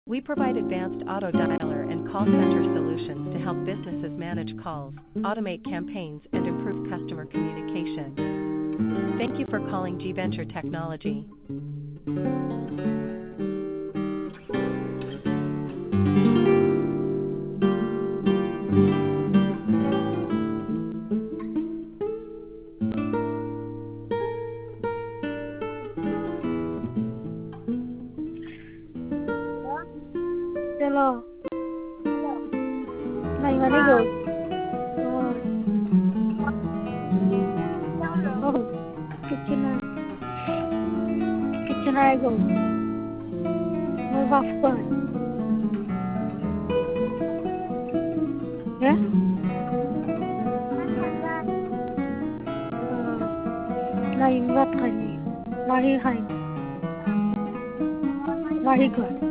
We provide advanced auto dialer and call center solutions to help businesses manage calls, automate campaigns, and improve customer communication. Thank you for calling G Venture Technology. Hello. Này mà đi rồi. Kitchen I go. My wife gone. Yeah? Này what kind? Lahi hai. Lahi good.